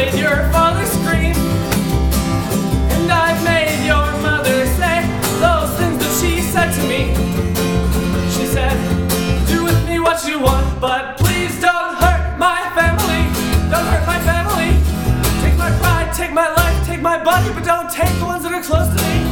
made your father scream, and I've made your mother say those things that she said to me. She said, do with me what you want, but please don't hurt my family. Don't hurt my family. Take my pride, take my life, take my body, but don't take the ones that are close to me.